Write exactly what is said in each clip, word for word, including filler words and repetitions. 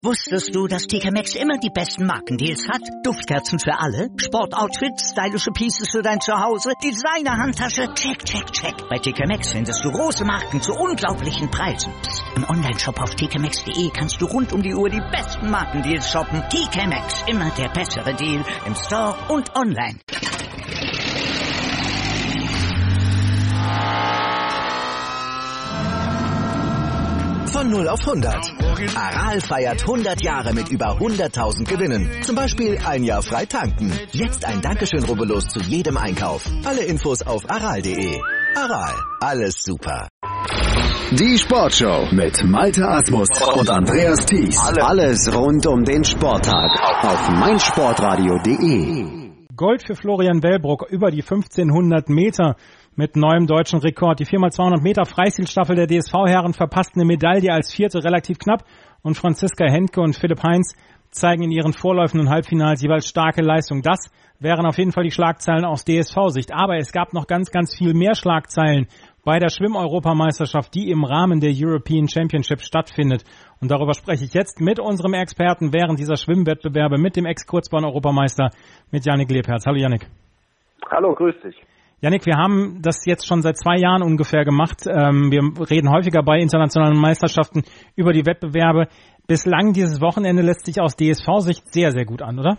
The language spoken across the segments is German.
Wusstest du, dass T K Maxx immer die besten Markendeals hat? Duftkerzen für alle, Sportoutfits, stylische Pieces für dein Zuhause, Designer-Handtasche, check, check, check. Bei T K Maxx findest du große Marken zu unglaublichen Preisen. Psst. Im Onlineshop auf t k maxx punkt d e kannst du rund um die Uhr die besten Markendeals shoppen. T K Maxx, immer der bessere Deal im Store und online. Von null auf hundert. Aral feiert hundert Jahre mit über hunderttausend Gewinnen. Zum Beispiel ein Jahr frei tanken. Jetzt ein Dankeschön, rubbellos zu jedem Einkauf. Alle Infos auf aral punkt de. Aral, alles super. Die Sportshow mit Malte Asmus und Andreas Thies. Alles rund um den Sporttag auf meinsportradio punkt de. Gold für Florian Wellbrock über die fünfzehnhundert Meter mit neuem deutschen Rekord. Die vier mal zweihundert Meter Freistilstaffel der D S V-Herren verpassten eine Medaille als Vierte relativ knapp und Franziska Hentke und Philipp Heinz zeigen in ihren Vorläufen und Halbfinals jeweils starke Leistung. Das wären auf jeden Fall die Schlagzeilen aus D S V-Sicht. Aber es gab noch ganz, ganz viel mehr Schlagzeilen bei der Schwimm-Europameisterschaft, die im Rahmen der European Championship stattfindet. Und darüber spreche ich jetzt mit unserem Experten während dieser Schwimmwettbewerbe, mit dem Ex-Kurzbahn-Europameister, mit Yannick Lebherz. Hallo Yannick. Hallo, grüß dich. Yannick, wir haben das jetzt schon seit zwei Jahren ungefähr gemacht. Ähm, wir reden häufiger bei internationalen Meisterschaften über die Wettbewerbe. Bislang dieses Wochenende lässt sich aus D S V-Sicht sehr, sehr gut an, oder?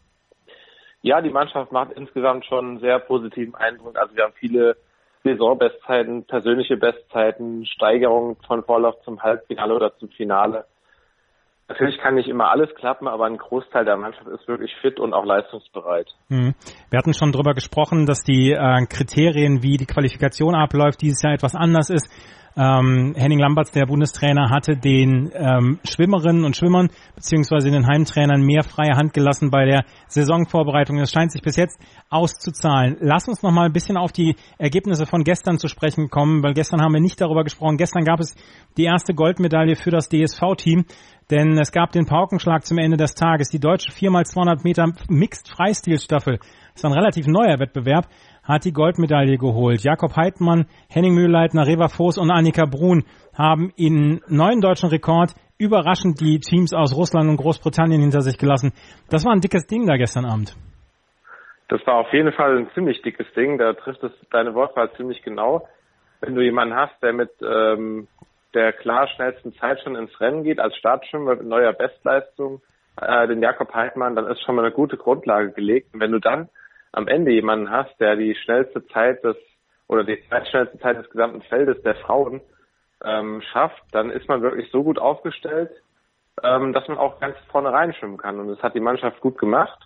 Ja, die Mannschaft macht insgesamt schon einen sehr positiven Eindruck. Also wir haben viele Saisonbestzeiten, persönliche Bestzeiten, Steigerungen von Vorlauf zum Halbfinale oder zum Finale. Natürlich kann nicht immer alles klappen, aber ein Großteil der Mannschaft ist wirklich fit und auch leistungsbereit. Mhm. Wir hatten schon drüber gesprochen, dass die äh, Kriterien, wie die Qualifikation abläuft, dieses Jahr etwas anders ist. Ähm, Henning Lamberts, der Bundestrainer, hatte den ähm, Schwimmerinnen und Schwimmern beziehungsweise den Heimtrainern mehr freie Hand gelassen bei der Saisonvorbereitung. Das scheint sich bis jetzt auszuzahlen. Lass uns noch mal ein bisschen auf die Ergebnisse von gestern zu sprechen kommen, weil gestern haben wir nicht darüber gesprochen. Gestern gab es die erste Goldmedaille für das D S V-Team, denn es gab den Paukenschlag zum Ende des Tages. Die deutsche vier mal zweihundert Meter Mixed Freistilstaffel, das ist ein relativ neuer Wettbewerb, hat die Goldmedaille geholt. Jakob Heidmann, Henning Mühlleitner, Reva Voß und Annika Brun haben in neuen deutschen Rekord überraschend die Teams aus Russland und Großbritannien hinter sich gelassen. Das war ein dickes Ding da gestern Abend. Das war auf jeden Fall ein ziemlich dickes Ding. Da trifft es deine Wortwahl ziemlich genau. Wenn du jemanden hast, der mit ähm, der klar schnellsten Zeit schon ins Rennen geht, als Startschwimmer mit neuer Bestleistung, äh, den Jakob Heidmann, dann ist schon mal eine gute Grundlage gelegt. Und wenn du dann am Ende jemanden hast, der die schnellste Zeit des oder die zweitschnellste Zeit des gesamten Feldes der Frauen ähm, schafft, dann ist man wirklich so gut aufgestellt, ähm, dass man auch ganz vorne reinschwimmen kann. Und das hat die Mannschaft gut gemacht.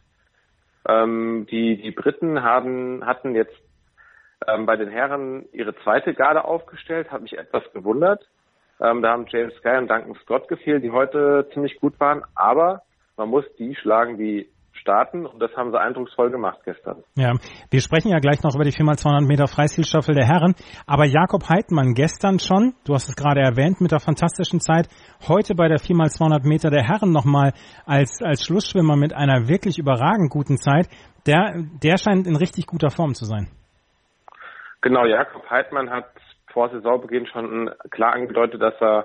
Ähm, die die Briten haben hatten jetzt ähm, bei den Herren ihre zweite Garde aufgestellt, hat mich etwas gewundert. Ähm, da haben James Sky und Duncan Scott gefehlt, die heute ziemlich gut waren. Aber man muss die schlagen, die starten, und das haben sie eindrucksvoll gemacht gestern. Ja, wir sprechen ja gleich noch über die vier mal zweihundert Meter Freistilstaffel der Herren, aber Jakob Heidmann gestern schon, du hast es gerade erwähnt, mit der fantastischen Zeit, heute bei der vier mal zweihundert Meter der Herren nochmal als als Schlussschwimmer mit einer wirklich überragend guten Zeit, der der scheint in richtig guter Form zu sein. Genau, Jakob Heidmann hat vor Saisonbeginn schon klar angedeutet, dass er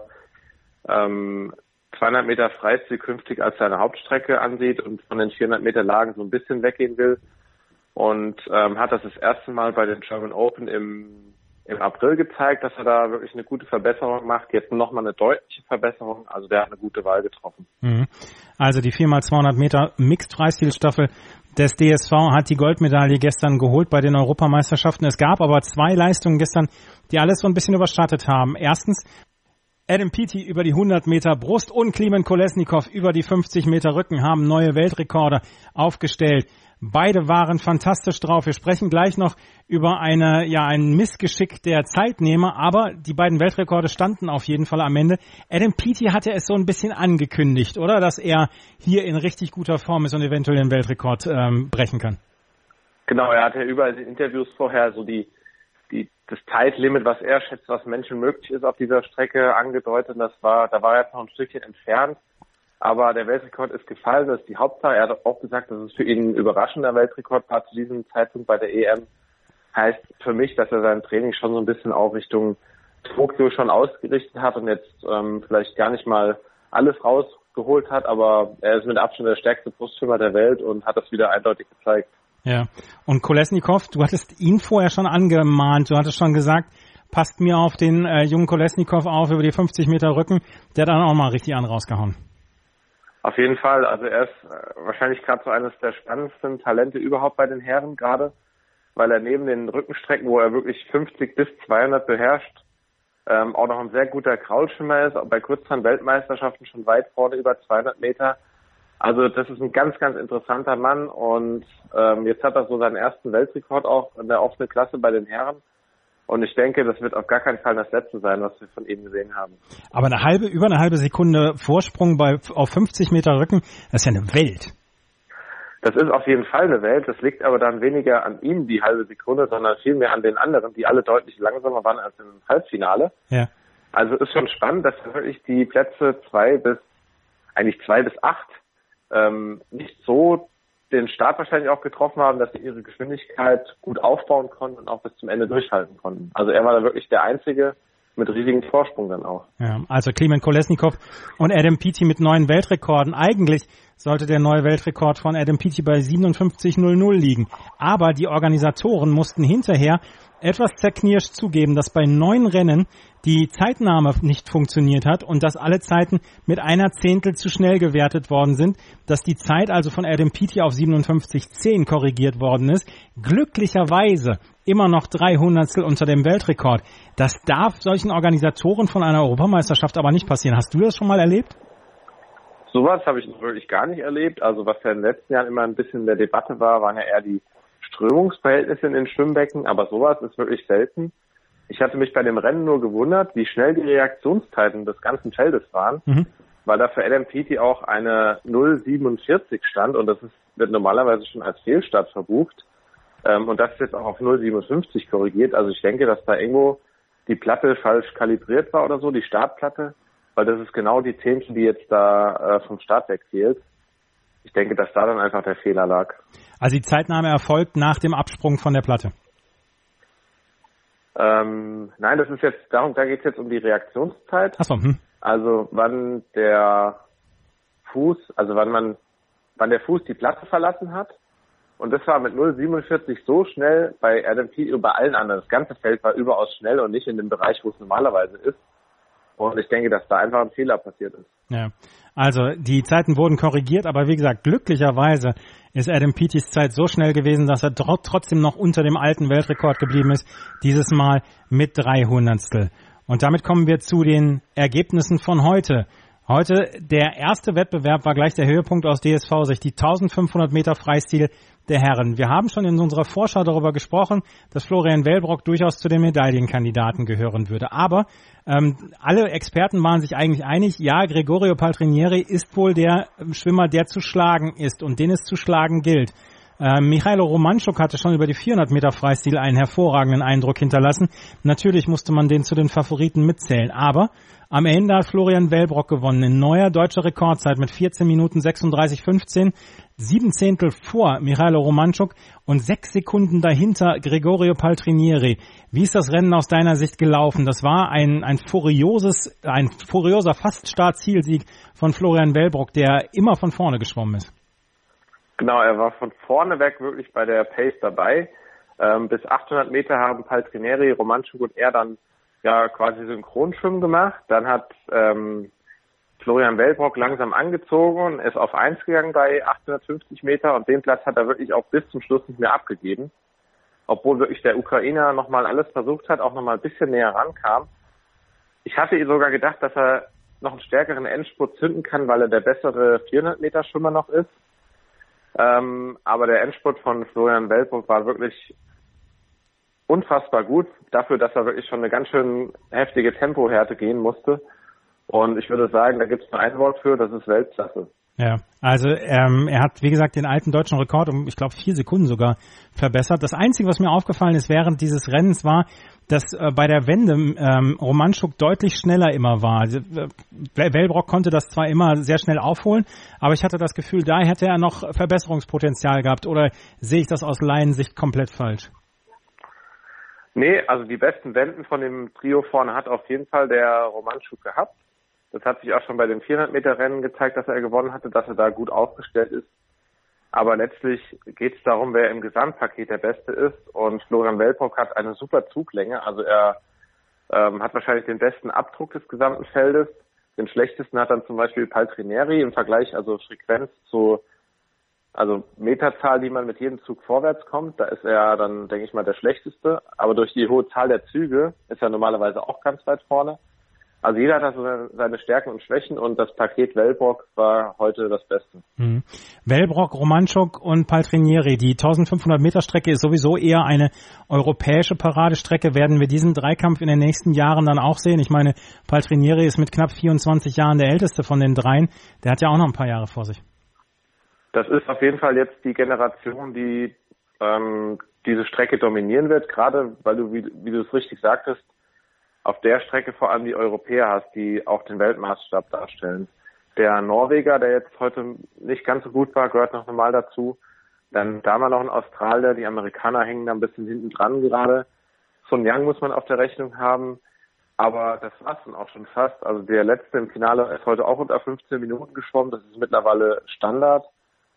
ähm, zweihundert Meter Freistil künftig als seine Hauptstrecke ansieht und von den vierhundert Meter Lagen so ein bisschen weggehen will. Und ähm, hat das das erste Mal bei den German Open im, im April gezeigt, dass er da wirklich eine gute Verbesserung macht. Jetzt nochmal eine deutliche Verbesserung. Also der hat eine gute Wahl getroffen. Mhm. Also die vier mal zweihundert Meter Mixed Freistilstaffel des D S V hat die Goldmedaille gestern geholt bei den Europameisterschaften. Es gab aber zwei Leistungen gestern, die alles so ein bisschen überschattet haben. Erstens Adam Peaty über die hundert Meter Brust und Klimen Kolesnikov über die fünfzig Meter Rücken haben neue Weltrekorde aufgestellt. Beide waren fantastisch drauf. Wir sprechen gleich noch über eine, ja, ein Missgeschick der Zeitnehmer, aber die beiden Weltrekorde standen auf jeden Fall am Ende. Adam Peaty hatte es so ein bisschen angekündigt, oder? Dass er hier in richtig guter Form ist und eventuell den Weltrekord ähm, brechen kann. Genau, er hatte überall in den Interviews vorher so die Die, das Zeitlimit, was er schätzt, was Menschen möglich ist auf dieser Strecke, angedeutet. Das war, da war er jetzt noch ein Stückchen entfernt. Aber der Weltrekord ist gefallen, das ist die Hauptsache. Er hat auch gesagt, dass es für ihn ein überraschender Weltrekord war zu diesem Zeitpunkt bei der E M. Heißt für mich, dass er sein Training schon so ein bisschen auch Richtung Tokio schon ausgerichtet hat und jetzt ähm, vielleicht gar nicht mal alles raus geholt hat, aber er ist mit Abstand der stärkste Brustschwimmer der Welt und hat das wieder eindeutig gezeigt. Ja, und Kolesnikov, du hattest ihn vorher schon angemahnt, du hattest schon gesagt, passt mir auf den äh, jungen Kolesnikov auf über die fünfzig Meter Rücken, der hat dann auch mal richtig an rausgehauen. Auf jeden Fall, also er ist äh, wahrscheinlich gerade so eines der spannendsten Talente überhaupt bei den Herren gerade, weil er neben den Rückenstrecken, wo er wirklich fünfzig bis zweihundert beherrscht, ähm, auch noch ein sehr guter Kraulschwimmer ist, auch bei Kurzbahn-Weltmeisterschaften schon weit vorne über zweihundert Meter. Also das ist ein ganz, ganz interessanter Mann und ähm, jetzt hat er so seinen ersten Weltrekord auch in der offenen Klasse bei den Herren. Und ich denke, das wird auf gar keinen Fall das Letzte sein, was wir von ihm gesehen haben. Aber eine halbe, über eine halbe Sekunde Vorsprung bei auf fünfzig Meter Rücken, das ist ja eine Welt. Das ist auf jeden Fall eine Welt. Das liegt aber dann weniger an ihm, die halbe Sekunde, sondern vielmehr an den anderen, die alle deutlich langsamer waren als im Halbfinale. Ja. Also ist schon spannend, dass wirklich die Plätze zwei bis, eigentlich zwei bis acht, ähm, nicht so den Start wahrscheinlich auch getroffen haben, dass sie ihre Geschwindigkeit gut aufbauen konnten und auch bis zum Ende durchhalten konnten. Also er war da wirklich der Einzige mit riesigem Vorsprung dann auch. Ja, also Klimen Kolesnikov und Adam Peaty mit neuen Weltrekorden. Eigentlich sollte der neue Weltrekord von Adam Peaty bei siebenundfünfzig Komma null null liegen. Aber die Organisatoren mussten hinterher etwas zerknirscht zugeben, dass bei neun Rennen die Zeitnahme nicht funktioniert hat und dass alle Zeiten mit einer Zehntel zu schnell gewertet worden sind, dass die Zeit also von Adam Peaty auf siebenundfünfzig Komma zehn korrigiert worden ist. Glücklicherweise immer noch drei Hundertstel unter dem Weltrekord. Das darf solchen Organisatoren von einer Europameisterschaft aber nicht passieren. Hast du das schon mal erlebt? Sowas habe ich wirklich gar nicht erlebt. Also was ja in den letzten Jahren immer ein bisschen in der Debatte war, waren ja eher die Strömungsverhältnisse in den Schwimmbecken, aber sowas ist wirklich selten. Ich hatte mich bei dem Rennen nur gewundert, wie schnell die Reaktionszeiten des ganzen Feldes waren, mhm. weil da für Adam Peaty auch eine null Komma siebenundvierzig stand und das ist, wird normalerweise schon als Fehlstart verbucht. Ähm, und das ist jetzt auch auf null Komma siebenundfünfzig korrigiert. Also ich denke, dass da irgendwo die Platte falsch kalibriert war oder so, die Startplatte, weil das ist genau die Zehntel, die jetzt da äh, vom Start weg fehlt. Ich denke, dass da dann einfach der Fehler lag. Also die Zeitnahme erfolgt nach dem Absprung von der Platte? Ähm, nein, das ist jetzt, darum, da geht es jetzt um die Reaktionszeit. Ach so, hm. Also wann der Fuß, also wann man, wann der Fuß die Platte verlassen hat. Und das war mit null Komma siebenundvierzig so schnell bei Adam Peaty und bei allen anderen. Das ganze Feld war überaus schnell und nicht in dem Bereich, wo es normalerweise ist. Und ich denke, dass da einfach ein Fehler passiert ist. Ja, also die Zeiten wurden korrigiert, aber wie gesagt, glücklicherweise ist Adam Peatys Zeit so schnell gewesen, dass er trotzdem noch unter dem alten Weltrekord geblieben ist, dieses Mal mit drei Hundertstel. Und damit kommen wir zu den Ergebnissen von heute. Heute, der erste Wettbewerb war gleich der Höhepunkt aus D S V-Sicht, die eintausendfünfhundert Meter Freistil der Herren. Wir haben schon in unserer Vorschau darüber gesprochen, dass Florian Wellbrock durchaus zu den Medaillenkandidaten gehören würde. Aber ähm, alle Experten waren sich eigentlich einig, ja, Gregorio Paltrinieri ist wohl der Schwimmer, der zu schlagen ist und den es zu schlagen gilt. Ähm, Michailo Romanchuk hatte schon über die vierhundert Meter Freistil einen hervorragenden Eindruck hinterlassen. Natürlich musste man den zu den Favoriten mitzählen, aber am Ende hat Florian Wellbrock gewonnen in neuer deutscher Rekordzeit mit vierzehn Minuten sechsunddreißig fünfzehn, sieben Zehntel vor Michailo Romanchuk und sechs Sekunden dahinter Gregorio Paltrinieri. Wie ist das Rennen aus deiner Sicht gelaufen? Das war ein ein furioses, ein furioser Fast-Start-Zielsieg von Florian Wellbrock, der immer von vorne geschwommen ist. Genau, er war von vorne weg wirklich bei der Pace dabei. Ähm, bis achthundert Meter haben Paltrinieri, Romanchuk und er dann ja quasi Synchronschwimmen gemacht. Dann hat ähm, Florian Wellbrock langsam angezogen und ist auf eins gegangen bei achthundertfünfzig Meter und den Platz hat er wirklich auch bis zum Schluss nicht mehr abgegeben. Obwohl wirklich der Ukrainer nochmal alles versucht hat, auch nochmal ein bisschen näher rankam. Ich hatte ihr sogar gedacht, dass er noch einen stärkeren Endspurt zünden kann, weil er der bessere vierhundert Meter Schwimmer noch ist. Ähm, aber der Endspurt von Florian Wellbrock war wirklich unfassbar gut, dafür, dass er wirklich schon eine ganz schön heftige Tempohärte gehen musste. Und ich würde sagen, da gibt es nur ein Wort für, das ist Weltklasse. Ja, also ähm, er hat, wie gesagt, den alten deutschen Rekord um, ich glaube, vier Sekunden sogar verbessert. Das Einzige, was mir aufgefallen ist während dieses Rennens war, dass äh, bei der Wende ähm, Romanchuk deutlich schneller immer war. Also, äh, Wellbrock konnte das zwar immer sehr schnell aufholen, aber ich hatte das Gefühl, da hätte er noch Verbesserungspotenzial gehabt. Oder sehe ich das aus Laiensicht komplett falsch? Nee, also die besten Wenden von dem Trio vorne hat auf jeden Fall der Romanchuk gehabt. Das hat sich auch schon bei den vierhundert Meter Rennen gezeigt, dass er gewonnen hatte, dass er da gut aufgestellt ist. Aber letztlich geht es darum, wer im Gesamtpaket der Beste ist. Und Florian Welbrock hat eine super Zuglänge. Also er ähm, hat wahrscheinlich den besten Abdruck des gesamten Feldes. Den schlechtesten hat dann zum Beispiel Paltrinieri im Vergleich, also Frequenz zu, also Meterzahl, die man mit jedem Zug vorwärts kommt. Da ist er dann, denke ich mal, der schlechteste. Aber durch die hohe Zahl der Züge ist er normalerweise auch ganz weit vorne. Also jeder hat also seine Stärken und Schwächen und das Paket Welbrock war heute das Beste. Mhm. Welbrock, Romanchuk und Paltrinieri. Die eintausendfünfhundert Meter Strecke ist sowieso eher eine europäische Paradestrecke. Werden wir diesen Dreikampf in den nächsten Jahren dann auch sehen? Ich meine, Paltrinieri ist mit knapp vierundzwanzig Jahren der älteste von den dreien. Der hat ja auch noch ein paar Jahre vor sich. Das ist auf jeden Fall jetzt die Generation, die ähm, diese Strecke dominieren wird. Gerade weil du, wie, wie du es richtig sagtest, auf der Strecke vor allem die Europäer hast, die auch den Weltmaßstab darstellen. Der Norweger, der jetzt heute nicht ganz so gut war, gehört noch normal dazu. Dann da mal noch ein Australier, die Amerikaner hängen da ein bisschen hinten dran gerade. Sun Yang muss man auf der Rechnung haben. Aber das war's dann auch schon fast. Also der letzte im Finale ist heute auch unter fünfzehn Minuten geschwommen. Das ist mittlerweile Standard.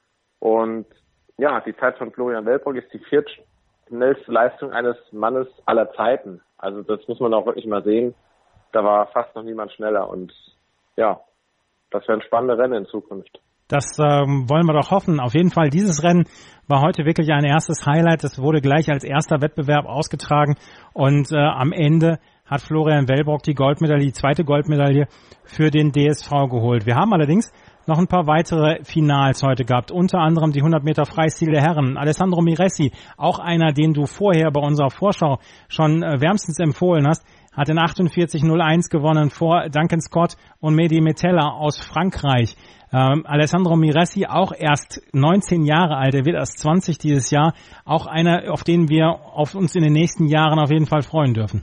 Und ja, die Zeit von Florian Welbrock ist die viertschnellste Leistung eines Mannes aller Zeiten. Also das muss man auch wirklich mal sehen. Da war fast noch niemand schneller und ja, das wären spannende Rennen in Zukunft. Das ähm, wollen wir doch hoffen. Auf jeden Fall, dieses Rennen war heute wirklich ein erstes Highlight. Das wurde gleich als erster Wettbewerb ausgetragen und äh, am Ende hat Florian Welbrock die Goldmedaille, die zweite Goldmedaille für den D S V geholt. Wir haben allerdings noch ein paar weitere Finals heute gehabt, unter anderem die hundert Meter Freistil der Herren. Alessandro Miressi, auch einer, den du vorher bei unserer Vorschau schon äh, wärmstens empfohlen hast, hat in achtundvierzig null eins gewonnen vor Duncan Scott und Mehdi Metella aus Frankreich. Ähm, Alessandro Miressi, auch erst neunzehn Jahre alt, er wird erst zwanzig dieses Jahr, auch einer, auf den wir auf uns in den nächsten Jahren auf jeden Fall freuen dürfen.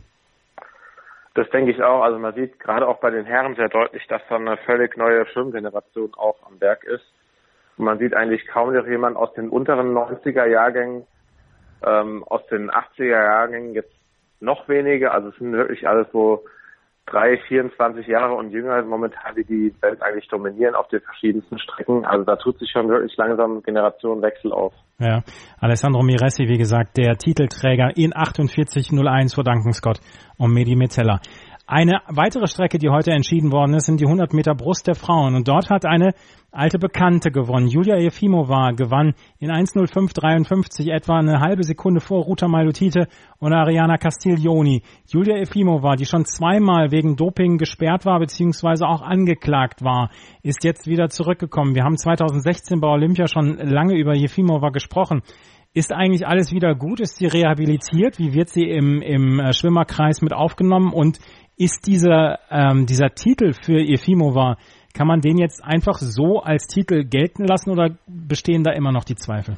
Das denke ich auch. Also man sieht gerade auch bei den Herren sehr deutlich, dass da eine völlig neue Schwimmgeneration auch am Werk ist. Und man sieht eigentlich kaum noch jemand aus den unteren neunziger Jahrgängen, ähm, aus den achtziger Jahrgängen jetzt noch weniger. Also es sind wirklich alles so drei, vierundzwanzig Jahre und jünger momentan, die die Welt eigentlich dominieren auf den verschiedensten Strecken. Also da tut sich schon wirklich langsam Generationenwechsel auf. Ja, Alessandro Miressi, wie gesagt, der Titelträger in achtundvierzig null eins vor Duncan Scott und Mehdi Metella. Eine weitere Strecke, die heute entschieden worden ist, sind die hundert Meter Brust der Frauen. Und dort hat eine alte Bekannte gewonnen. Julia Jefimova gewann in eins null fünf dreiundfünfzig, etwa eine halbe Sekunde vor Ruta Mailutite und Ariana Castiglioni. Julia Jefimova, die schon zweimal wegen Doping gesperrt war, beziehungsweise auch angeklagt war, ist jetzt wieder zurückgekommen. Wir haben zweitausendsechzehn bei Olympia schon lange über Jefimova gesprochen. Ist eigentlich alles wieder gut? Ist sie rehabilitiert? Wie wird sie im, im Schwimmerkreis mit aufgenommen? Und ist dieser, ähm, dieser Titel für Jefimova, kann man den jetzt einfach so als Titel gelten lassen oder bestehen da immer noch die Zweifel?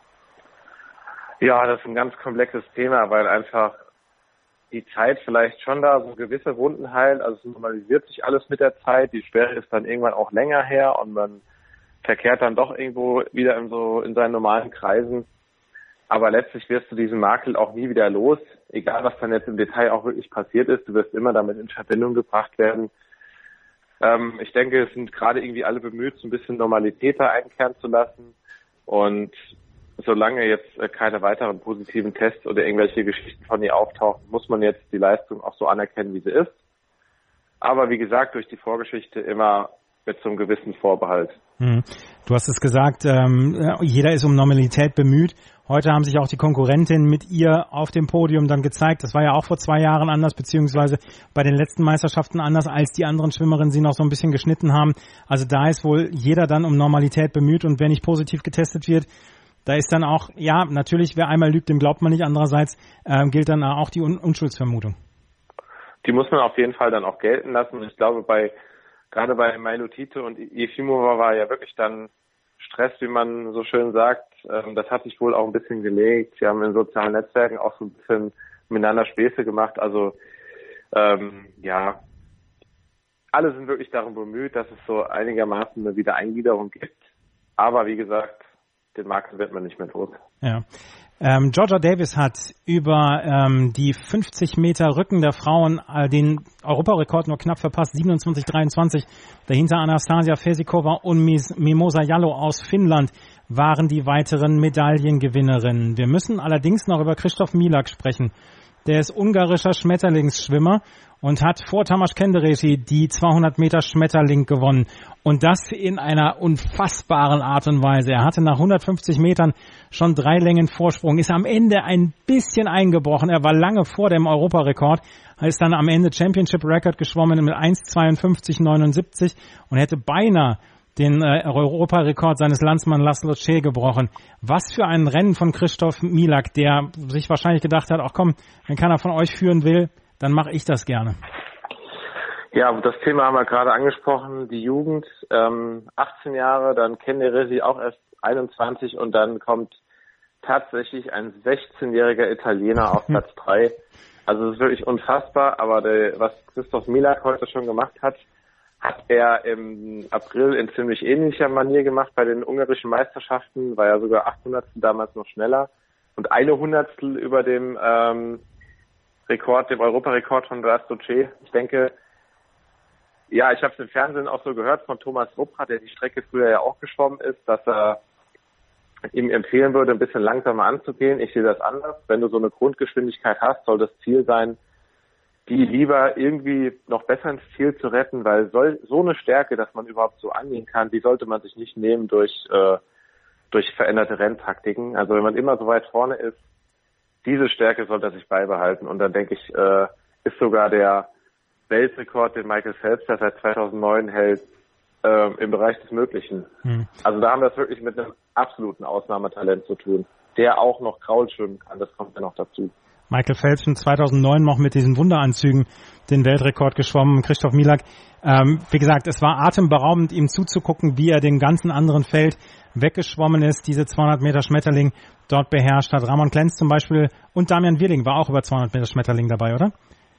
Ja, das ist ein ganz komplexes Thema, weil einfach die Zeit vielleicht schon da so gewisse Wunden heilt. Also es normalisiert sich alles mit der Zeit. Die Sperre ist dann irgendwann auch länger her und man verkehrt dann doch irgendwo wieder in so in seinen normalen Kreisen. Aber letztlich wirst du diesen Makel auch nie wieder los, egal was dann jetzt im Detail auch wirklich passiert ist. Du wirst immer damit in Verbindung gebracht werden. Ähm, ich denke, es sind gerade irgendwie alle bemüht, so ein bisschen Normalität da einkehren zu lassen. Und solange jetzt äh, keine weiteren positiven Tests oder irgendwelche Geschichten von ihr auftauchen, muss man jetzt die Leistung auch so anerkennen, wie sie ist. Aber wie gesagt, durch die Vorgeschichte immer mit so einem gewissen Vorbehalt. Hm. Du hast es gesagt, ähm, jeder ist um Normalität bemüht. Heute haben sich auch die Konkurrentinnen mit ihr auf dem Podium dann gezeigt. Das war ja auch vor zwei Jahren anders, beziehungsweise bei den letzten Meisterschaften anders, als die anderen Schwimmerinnen sie noch so ein bisschen geschnitten haben. Also da ist wohl jeder dann um Normalität bemüht und wer nicht positiv getestet wird, da ist dann auch, ja, natürlich, wer einmal lügt, dem glaubt man nicht. Andererseits äh, gilt dann auch die Un- Unschuldsvermutung. Die muss man auf jeden Fall dann auch gelten lassen. Und ich glaube, bei gerade bei Mailutite und Jefimova war ja wirklich dann Stress, wie man so schön sagt. Das hat sich wohl auch ein bisschen gelegt. Sie haben in sozialen Netzwerken auch so ein bisschen miteinander Späße gemacht. Also ähm, ja, alle sind wirklich darum bemüht, dass es so einigermaßen eine Wiedereingliederung gibt. Aber wie gesagt, den Makel wird man nicht mehr los. Ja. Ähm, Georgia Davis hat über ähm, die fünfzig Meter Rücken der Frauen äh, den Europarekord nur knapp verpasst, siebenundzwanzig dreiundzwanzig. Dahinter Anastasia Fesikova und Mimosa Jallow aus Finnland waren die weiteren Medaillengewinnerinnen. Wir müssen allerdings noch über Krzysztof Milak sprechen. Der ist ungarischer Schmetterlingsschwimmer und hat vor Tamás Kenderesi die zweihundert Meter Schmetterling gewonnen. Und das in einer unfassbaren Art und Weise. Er hatte nach hundertfünfzig Metern schon drei Längen Vorsprung, ist am Ende ein bisschen eingebrochen. Er war lange vor dem Europarekord, ist dann am Ende Championship Record geschwommen mit eins zweiundfünfzig neunundsiebzig und hätte beinahe den äh, Europarekord seines Landsmanns Laszlo Tschä gebrochen. Was für ein Rennen von Krzysztof Milak, der sich wahrscheinlich gedacht hat, ach komm, wenn keiner von euch führen will, dann mache ich das gerne. Ja, das Thema haben wir gerade angesprochen, die Jugend, ähm, achtzehn Jahre, dann Kenderesi auch erst einundzwanzig und dann kommt tatsächlich ein sechzehnjähriger Italiener auf Platz drei. Also es ist wirklich unfassbar, aber der, was Krzysztof Milak heute schon gemacht hat, hat er im April in ziemlich ähnlicher Manier gemacht bei den ungarischen Meisterschaften, war ja sogar achthundertstel damals noch schneller und eine Hundertstel über dem ähm, Rekord, dem Europarekord von Laszlo Tschä. Ich denke, ja, ich habe es im Fernsehen auch so gehört von Thomas Ruppra, der die Strecke früher ja auch geschwommen ist, dass er ihm empfehlen würde, ein bisschen langsamer anzugehen. Ich sehe das anders. Wenn du so eine Grundgeschwindigkeit hast, soll das Ziel sein, die lieber irgendwie noch besser ins Ziel zu retten, weil so, so eine Stärke, dass man überhaupt so angehen kann, die sollte man sich nicht nehmen durch, äh, durch veränderte Renntaktiken. Also wenn man immer so weit vorne ist, diese Stärke sollte er sich beibehalten. Und dann denke ich, äh, ist sogar der Weltrekord, den Michael Phelps der seit zweitausendneun hält, äh, im Bereich des Möglichen. Hm. Also da haben wir es wirklich mit einem absoluten Ausnahmetalent zu tun, der auch noch Kraul schwimmen kann. Das kommt ja noch dazu. Michael Phelps schon zweitausendneun noch mit diesen Wunderanzügen den Weltrekord geschwommen. Krzysztof Milak, ähm, wie gesagt, es war atemberaubend, ihm zuzugucken, wie er dem ganzen anderen Feld weggeschwommen ist, diese zweihundert Meter Schmetterling dort beherrscht hat. Ramon Klenz zum Beispiel und Damian Wirling war auch über zweihundert Meter Schmetterling dabei, oder?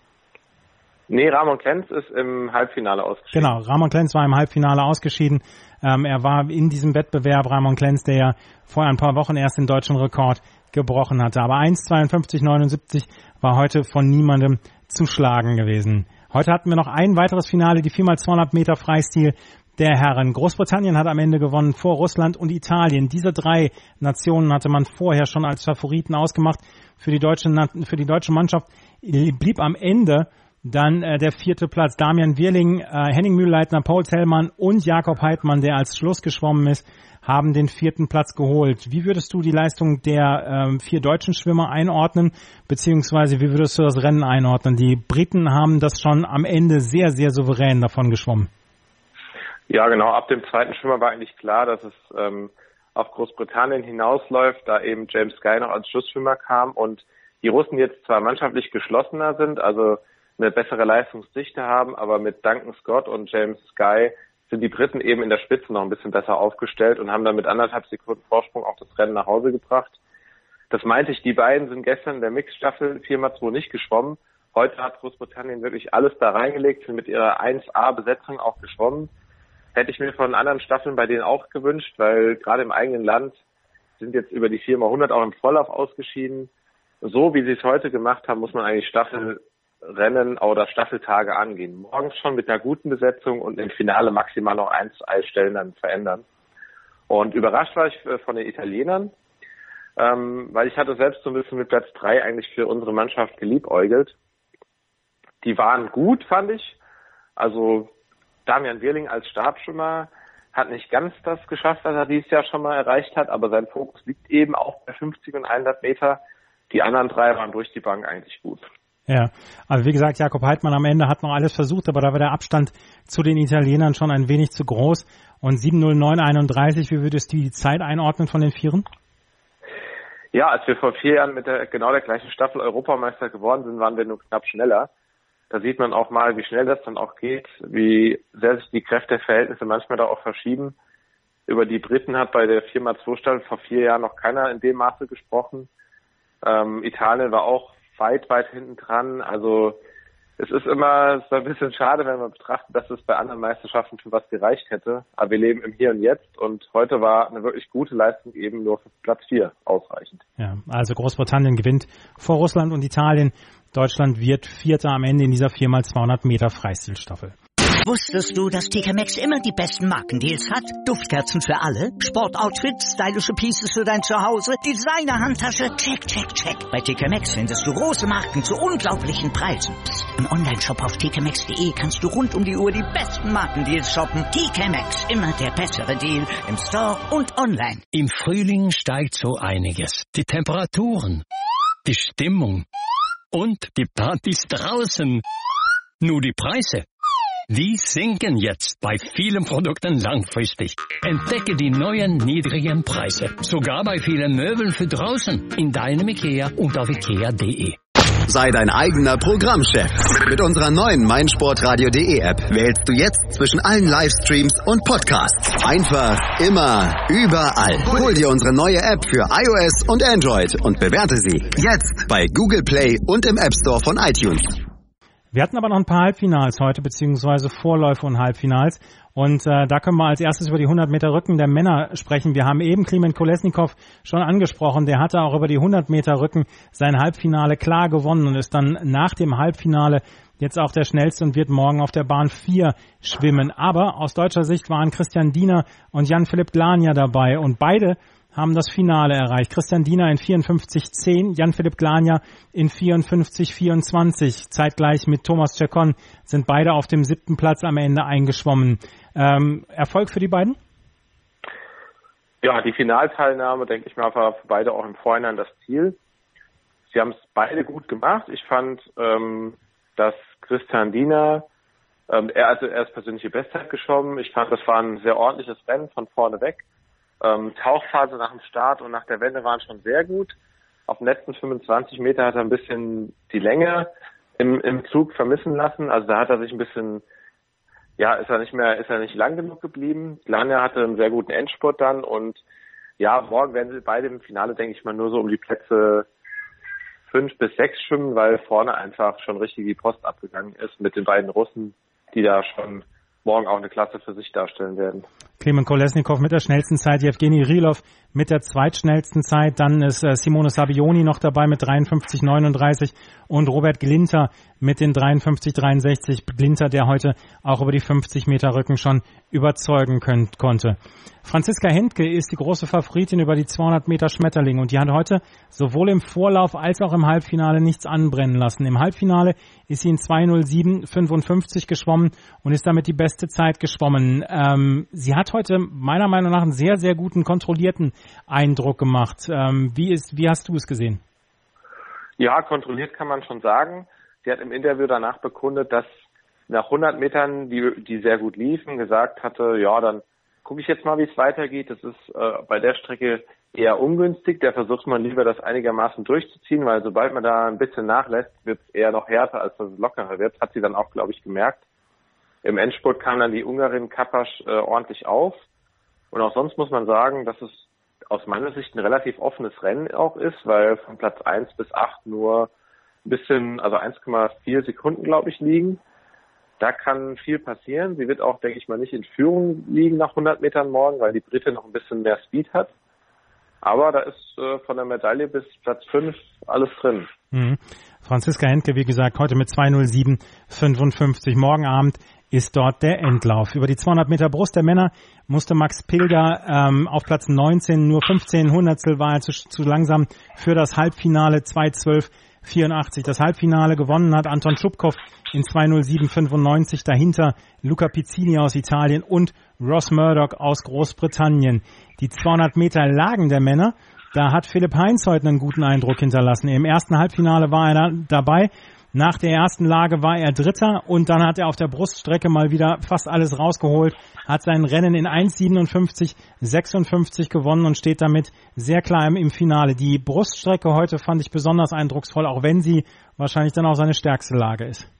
Nee, Ramon Klenz ist im Halbfinale ausgeschieden. Genau, Ramon Klenz war im Halbfinale ausgeschieden. Ähm, er war in diesem Wettbewerb, Ramon Klenz, der ja vor ein paar Wochen erst den deutschen Rekord gebrochen hatte. Aber eins zweiundfünfzig neunundsiebzig war heute von niemandem zu schlagen gewesen. Heute hatten wir noch ein weiteres Finale, die vier mal zweihundert Meter Freistil der Herren. Großbritannien hat am Ende gewonnen vor Russland und Italien. Diese drei Nationen hatte man vorher schon als Favoriten ausgemacht. Für die deutsche, für die deutsche Mannschaft blieb am Ende dann äh, der vierte Platz. Damian Wirling, äh, Henning Mühlleitner, Paul Zellmann und Jakob Heidmann, der als Schluss geschwommen ist, haben den vierten Platz geholt. Wie würdest du die Leistung der ähm, vier deutschen Schwimmer einordnen, beziehungsweise wie würdest du das Rennen einordnen? Die Briten haben das schon am Ende sehr, sehr souverän davon geschwommen. Ja, genau. Ab dem zweiten Schwimmer war eigentlich klar, dass es ähm, auf Großbritannien hinausläuft, da eben James Sky noch als Schlussschwimmer kam und die Russen jetzt zwar mannschaftlich geschlossener sind, also eine bessere Leistungsdichte haben, aber mit Duncan Scott und James Sky sind die Briten eben in der Spitze noch ein bisschen besser aufgestellt und haben dann mit anderthalb Sekunden Vorsprung auch das Rennen nach Hause gebracht. Das meinte ich, die beiden sind gestern in der Mixstaffel vier mal zwei nicht geschwommen. Heute hat Großbritannien wirklich alles da reingelegt, sind mit ihrer eins A Besetzung auch geschwommen. Hätte ich mir von anderen Staffeln bei denen auch gewünscht, weil gerade im eigenen Land sind jetzt über die vier mal hundert auch im Vorlauf ausgeschieden. So wie sie es heute gemacht haben, muss man eigentlich Staffelrennen oder Staffeltage angehen. Morgens schon mit einer guten Besetzung und im Finale maximal noch ein, zwei Stellen dann verändern. Und überrascht war ich von den Italienern, ähm, weil ich hatte selbst so ein bisschen mit Platz drei eigentlich für unsere Mannschaft geliebäugelt. Die waren gut, fand ich. Also Damian Wirling als Startschwimmer hat nicht ganz das geschafft, was er dieses Jahr schon mal erreicht hat, aber sein Fokus liegt eben auch bei fünfzig und hundert Meter. Die anderen drei waren durch die Bank eigentlich gut. Ja, also wie gesagt, Jakob Heidmann am Ende hat noch alles versucht, aber da war der Abstand zu den Italienern schon ein wenig zu groß. Und sieben null neun einunddreißig, wie würdest du die Zeit einordnen von den Vieren? Ja, als wir vor vier Jahren mit der genau der gleichen Staffel Europameister geworden sind, waren wir nur knapp schneller. Da sieht man auch mal, wie schnell das dann auch geht, wie sehr sich die Kräfteverhältnisse manchmal da auch verschieben. Über die Briten hat bei der vier mal zwei Staffel vor vier Jahren noch keiner in dem Maße gesprochen. Ähm, Italien war auch weit, weit hinten dran. Also es ist immer so ein bisschen schade, wenn man betrachtet, dass es bei anderen Meisterschaften für was gereicht hätte. Aber wir leben im Hier und Jetzt und heute war eine wirklich gute Leistung eben nur für Platz vier ausreichend. Ja, also Großbritannien gewinnt vor Russland und Italien. Deutschland wird Vierter am Ende in dieser vier mal zweihundert Meter Freistilstaffel. Wusstest du, dass T K Maxx immer die besten Markendeals hat? Duftkerzen für alle, Sportoutfits, stylische Pieces für dein Zuhause, Designer-Handtasche, check, check, check. Bei T K Maxx findest du große Marken zu unglaublichen Preisen. Psst. Im Onlineshop auf t k maxx punkt d e kannst du rund um die Uhr die besten Markendeals shoppen. T K Maxx, immer der bessere Deal im Store und online. Im Frühling steigt so einiges. Die Temperaturen, die Stimmung und die Partys draußen. Nur die Preise. Die sinken jetzt bei vielen Produkten langfristig. Entdecke die neuen niedrigen Preise. Sogar bei vielen Möbeln für draußen. In deinem IKEA und auf ikea punkt de. Sei dein eigener Programmchef. Mit unserer neuen meinsportradio punkt de App wählst du jetzt zwischen allen Livestreams und Podcasts. Einfach, immer, überall. Hol dir unsere neue App für iOS und Android und bewerte sie jetzt bei Google Play und im App Store von iTunes. Wir hatten aber noch ein paar Halbfinals heute, beziehungsweise Vorläufe und Halbfinals. Und äh, da können wir als erstes über die hundert Meter Rücken der Männer sprechen. Wir haben eben Klimen Kolesnikov schon angesprochen. Der hatte auch über die hundert Meter Rücken sein Halbfinale klar gewonnen und ist dann nach dem Halbfinale jetzt auch der Schnellste und wird morgen auf der Bahn vier schwimmen. Aber aus deutscher Sicht waren Christian Diener und Jan-Philipp Glania dabei und beide haben das Finale erreicht. Christian Diener in vierundfünfzig zehn, Jan-Philipp Glania in vierundfünfzig vierundzwanzig. Zeitgleich mit Thomas Chacon sind beide auf dem siebten Platz am Ende eingeschwommen. Ähm, Erfolg für die beiden? Ja, die Finalteilnahme, denke ich mal, war für beide auch im Vorhinein das Ziel. Sie haben es beide gut gemacht. Ich fand, ähm, dass Christian Diener, ähm, er, also er ist persönliche Bestzeit geschwommen. Ich fand, das war ein sehr ordentliches Rennen von vorne weg. Ähm, Tauchphase nach dem Start und nach der Wende waren schon sehr gut. Auf den letzten fünfundzwanzig Meter hat er ein bisschen die Länge im, im Zug vermissen lassen. Also da hat er sich ein bisschen, ja, ist er nicht mehr, ist er nicht lang genug geblieben. Glania hatte einen sehr guten Endspurt dann und ja, morgen werden sie beide im Finale, denke ich mal, nur so um die Plätze fünf bis sechs schwimmen, weil vorne einfach schon richtig die Post abgegangen ist mit den beiden Russen, die da schon morgen auch eine Klasse für sich darstellen werden. Klimen Kolesnikov mit der schnellsten Zeit, Jewgeni Rilov mit der zweitschnellsten Zeit, dann ist äh, Simone Savioni noch dabei mit dreiundfünfzig neununddreißig und Robert Glinter mit den dreiundfünfzig dreiundsechzig. Glinter, der heute auch über die fünfzig Meter Rücken schon überzeugen könnt, konnte. Franziska Hentke ist die große Favoritin über die zweihundert Meter Schmetterling und die hat heute sowohl im Vorlauf als auch im Halbfinale nichts anbrennen lassen. Im Halbfinale ist sie in zwei null sieben fünfundfünfzig geschwommen und ist damit die beste Zeit geschwommen. Ähm, sie hat heute meiner Meinung nach einen sehr, sehr guten, kontrollierten Eindruck gemacht. Ähm, wie ist, wie hast du es gesehen? Ja, kontrolliert kann man schon sagen. Sie hat im Interview danach bekundet, dass nach hundert Metern, die, die sehr gut liefen, gesagt hatte, ja, dann gucke ich jetzt mal, wie es weitergeht. Das ist äh, bei der Strecke eher ungünstig. Da versucht man lieber, das einigermaßen durchzuziehen, weil sobald man da ein bisschen nachlässt, wird es eher noch härter, als dass es lockerer wird. Hat sie dann auch, glaube ich, gemerkt. Im Endspurt kam dann die Ungarin Kapasch äh, ordentlich auf. Und auch sonst muss man sagen, dass es aus meiner Sicht ein relativ offenes Rennen auch ist, weil von Platz eins bis acht nur ein bisschen, also eins Komma vier Sekunden, glaube ich, liegen. Da kann viel passieren. Sie wird auch, denke ich mal, nicht in Führung liegen nach hundert Metern morgen, weil die Britin noch ein bisschen mehr Speed hat. Aber da ist äh, von der Medaille bis Platz fünf alles drin. Mhm. Franziska Hentke, wie gesagt, heute mit zwei null sieben fünfundfünfzig. Morgen Abend ist dort der Endlauf. Über die zweihundert Meter Brust der Männer musste Max Pilger ähm, auf Platz neunzehn, nur fünfzehn Hundertstel war er zu, zu langsam für das Halbfinale, zwei zwölf vierundachtzig. Das Halbfinale gewonnen hat Anton Schubkow in zwei null sieben fünfundneunzig, dahinter Luca Pizzini aus Italien und Ross Murdoch aus Großbritannien. Die zweihundert Meter Lagen der Männer, da hat Philipp Heinz heute einen guten Eindruck hinterlassen. Im ersten Halbfinale war er da dabei. Nach der ersten Lage war er Dritter und dann hat er auf der Bruststrecke mal wieder fast alles rausgeholt, hat sein Rennen in eins siebenundfünfzig sechsundfünfzig gewonnen und steht damit sehr klar im, im Finale. Die Bruststrecke heute fand ich besonders eindrucksvoll, auch wenn sie wahrscheinlich dann auch seine stärkste Lage ist.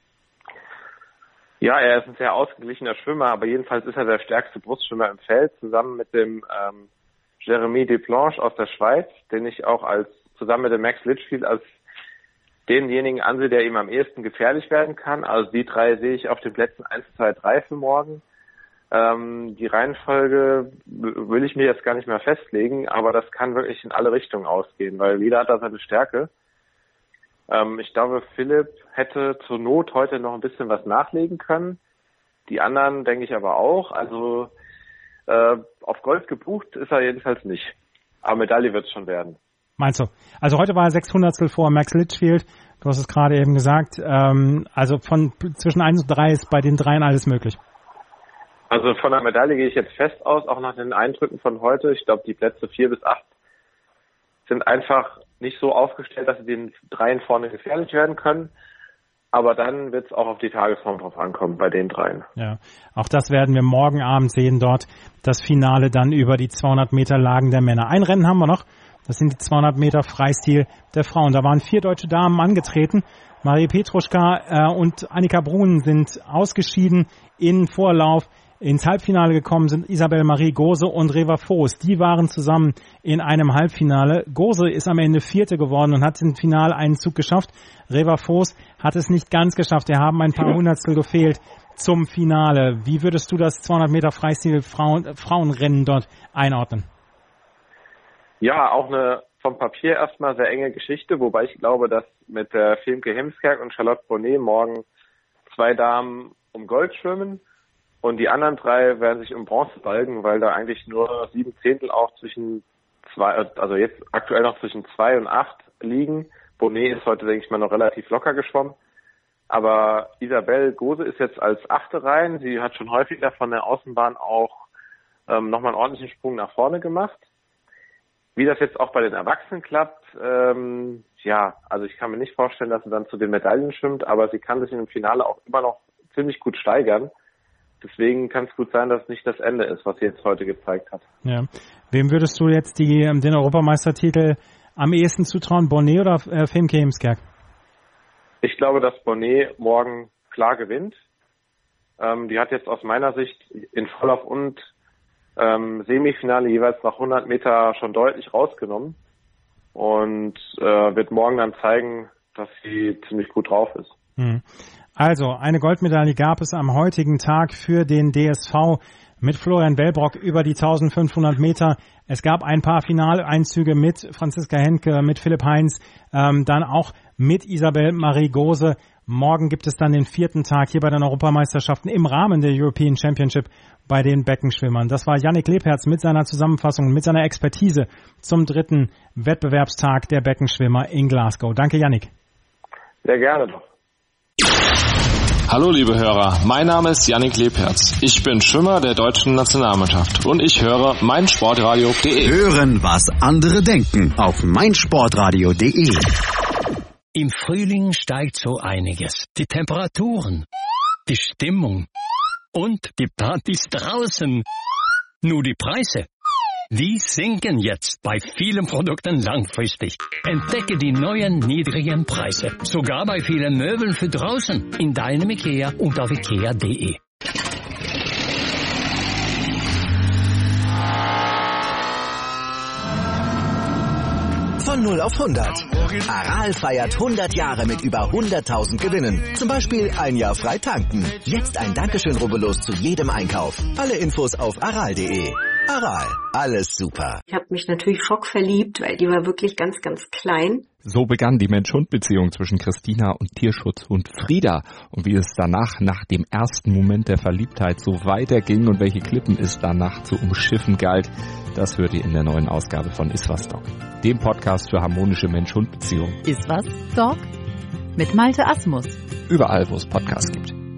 Ja, er ist ein sehr ausgeglichener Schwimmer, aber jedenfalls ist er der stärkste Brustschwimmer im Feld, zusammen mit dem ähm, Jeremy Desplanches aus der Schweiz, den ich auch als zusammen mit dem Max Litchfield als denjenigen ansehe, der ihm am ehesten gefährlich werden kann. Also die drei sehe ich auf den Plätzen eins, zwei, drei für morgen. Ähm, die Reihenfolge will ich mir jetzt gar nicht mehr festlegen, aber das kann wirklich in alle Richtungen ausgehen, weil jeder hat da seine Stärke. Ähm, ich glaube, Philipp hätte zur Not heute noch ein bisschen was nachlegen können. Die anderen denke ich aber auch. Also äh, auf Gold gebucht ist er jedenfalls nicht. Aber Medaille wird es schon werden. Meinst du? Also heute war er sechshundertstel vor Max Litchfield. Du hast es gerade eben gesagt. Ähm, also von zwischen eins und drei ist bei den dreien alles möglich. Also von der Medaille gehe ich jetzt fest aus, auch nach den Eindrücken von heute. Ich glaube, die Plätze vier bis acht sind einfach nicht so aufgestellt, dass sie den dreien vorne gefährlich werden können. Aber dann wird es auch auf die Tagesform drauf ankommen bei den dreien. Ja, auch das werden wir morgen Abend sehen dort. Das Finale dann über die zweihundert Meter Lagen der Männer. Ein Rennen haben wir noch. Das sind die zweihundert Meter Freistil der Frauen. Da waren vier deutsche Damen angetreten. Marie Petruschka äh, und Annika Brun sind ausgeschieden in Vorlauf. Ins Halbfinale gekommen sind Isabel Marie Gose und Reva Voß. Die waren zusammen in einem Halbfinale. Gose ist am Ende Vierte geworden und hat im Finale einen Zug geschafft. Reva Voß hat es nicht ganz geschafft. Er haben ein paar Hundertstel gefehlt zum Finale. Wie würdest du das zweihundert Meter Freistil Frauen, Frauenrennen dort einordnen? Ja, auch eine vom Papier erstmal sehr enge Geschichte, wobei ich glaube, dass mit der Femke Hemskerk und Charlotte Bonnet morgen zwei Damen um Gold schwimmen und die anderen drei werden sich um Bronze balgen, weil da eigentlich nur sieben Zehntel auch zwischen zwei, also jetzt aktuell noch zwischen zwei und acht liegen. Bonnet ist heute, denke ich mal, noch relativ locker geschwommen. Aber Isabel Gose ist jetzt als Achte rein. Sie hat schon häufiger von der Außenbahn auch ähm, nochmal einen ordentlichen Sprung nach vorne gemacht. Wie das jetzt auch bei den Erwachsenen klappt, ähm, ja, also ich kann mir nicht vorstellen, dass sie dann zu den Medaillen schwimmt, aber sie kann sich im Finale auch immer noch ziemlich gut steigern. Deswegen kann es gut sein, dass es nicht das Ende ist, was sie jetzt heute gezeigt hat. Ja. Wem würdest du jetzt die, den Europameistertitel am ehesten zutrauen, Bonnet oder äh, Femke Hemskerk? Ich glaube, dass Bonnet morgen klar gewinnt. Ähm, die hat jetzt aus meiner Sicht in Vorlauf und ähm, Semifinale jeweils nach hundert Meter schon deutlich rausgenommen und äh, wird morgen dann zeigen, dass sie ziemlich gut drauf ist. Hm. Also, eine Goldmedaille gab es am heutigen Tag für den D S V mit Florian Wellbrock über die eintausendfünfhundert Meter. Es gab ein paar Finaleinzüge mit Franziska Henke, mit Philipp Heinz, ähm, dann auch mit Isabel Marie Gose. Morgen gibt es dann den vierten Tag hier bei den Europameisterschaften im Rahmen der European Championship bei den Beckenschwimmern. Das war Yannick Lebherz mit seiner Zusammenfassung und mit seiner Expertise zum dritten Wettbewerbstag der Beckenschwimmer in Glasgow. Danke, Yannick. Sehr gerne doch. Hallo liebe Hörer, mein Name ist Yannick Lebherz. Ich bin Schwimmer der deutschen Nationalmannschaft und ich höre meinsportradio punkt de. Hören, was andere denken auf meinsportradio punkt de. Im Frühling steigt so einiges. Die Temperaturen, die Stimmung und die Partys draußen. Nur die Preise, die sinken jetzt bei vielen Produkten langfristig. Entdecke die neuen niedrigen Preise. Sogar bei vielen Möbeln für draußen. In deinem IKEA und auf ikea punkt de. Von null auf hundert. Aral feiert hundert Jahre mit über hunderttausend Gewinnen. Zum Beispiel ein Jahr frei tanken. Jetzt ein Dankeschön, rubbellos zu jedem Einkauf. Alle Infos auf aral punkt de. Aral, alles super. Ich habe mich natürlich schockverliebt, weil die war wirklich ganz, ganz klein. So begann die Mensch-Hund-Beziehung zwischen Christina und Tierschutzhund Frieda. Und wie es danach, nach dem ersten Moment der Verliebtheit, so weiterging und welche Klippen es danach zu umschiffen galt, das hört ihr in der neuen Ausgabe von Iswas Dog, dem Podcast für harmonische Mensch-Hund-Beziehungen. Iswas Dog mit Malte Asmus. Überall, wo es Podcasts gibt.